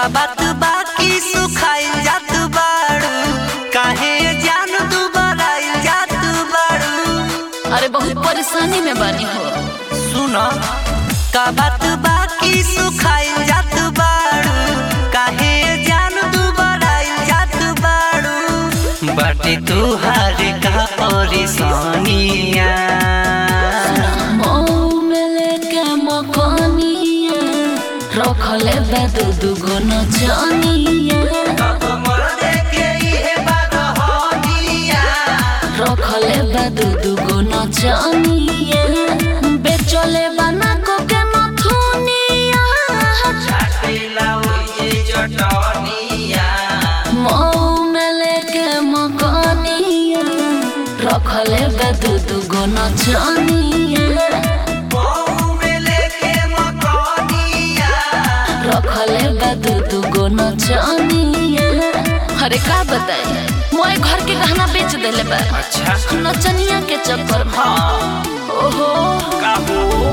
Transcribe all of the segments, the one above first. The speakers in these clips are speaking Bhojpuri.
का बात बाकी सुखाइल जात बाड़ू, काहे जान दुबराइल जात बाड़ू। अरे बहुत परेशानी में बानी हो। सुनो का बात बाकी सुखाइल जात बाड़ू, काहे जान दुबराइल जात बाड़ू। बाटे तुहार का परेशानिया रखले दुगो नचनिया, रखले दुगो नचनिया, बेचले बना को के नथुनिया, मऊ में लेके मकनिया, रखले दुगो नचनिया, रखले दुगो नचनिया। अरे का बताई मोए घर के गहना बेच देले बा। अच्छा नचनिया के चक्कर में। ओहो का हो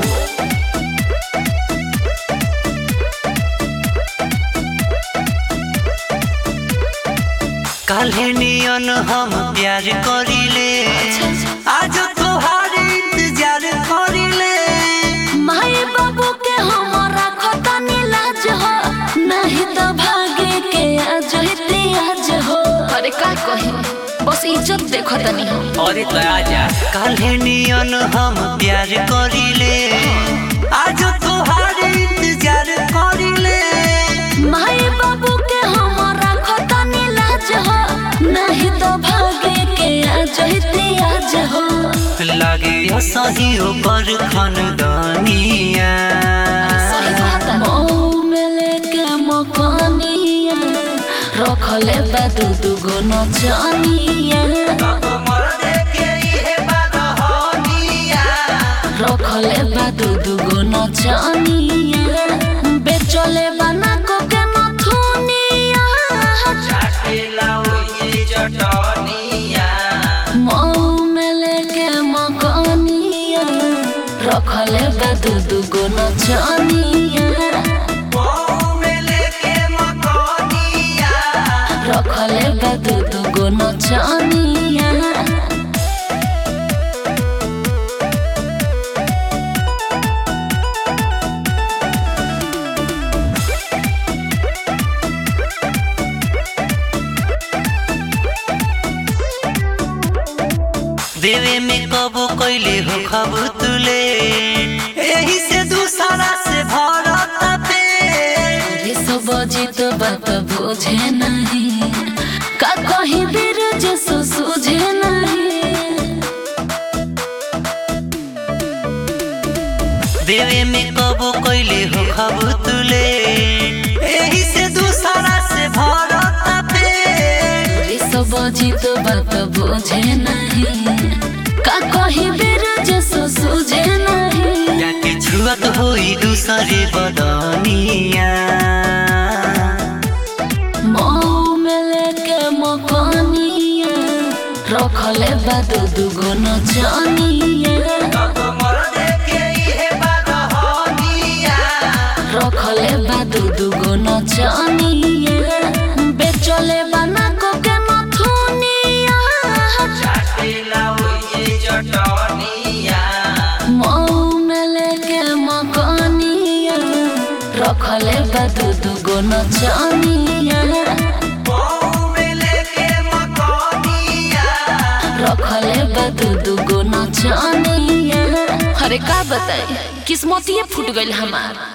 काल्हे नियन हम प्यार करिले, आज तोहार इंतजार करिले। माई बाबू के हमारा खतनी लाज हो, नहीं तो भागे के आज आज हो। अरे का कही बस इज्जत देखो तनी हो। अरे तो आजा काल्हे नियन हम प्यार करिले, आज तोहार इंतजार करिले। माई बाबू के हमारा खतनी लाज हो, नहीं तो भागे के आज आज हो। लागे सही पर खानदानिया, मऊ में लेके मकनिया, रखले दुगो नचनिया, रखले दुगो नचनिया, बेचले बना को के नथुनिया, मऊ में लेके मकनिया, रखले दुगो नचनिया, रखले दुगो नचनिया। देवे में कबो कैले हो खब तुले, यही से दूसरा से भरत पे। सब जीत बात बुझे नहीं, का कहीं बिरज सूझे नहीं। देवे में कबो कैले हो खब तुले, यही से दूसरा से भरत पे। सब जीत बात बुझे नहीं, का कहीं बिरज सूझे नहीं। जाके छुअत होई दूसरे बदनिया, मऊ में लेके मकनिया, रखले दुगो नचनिया, रखले दुगो नचनिया, बेचले बना को के नथुनिया, मऊ में लेके मकनिया, रखले दुगो नचनिया, रखले दुगो नचनिया। अरे का बताई किस्मतिये फूट गइल हमार।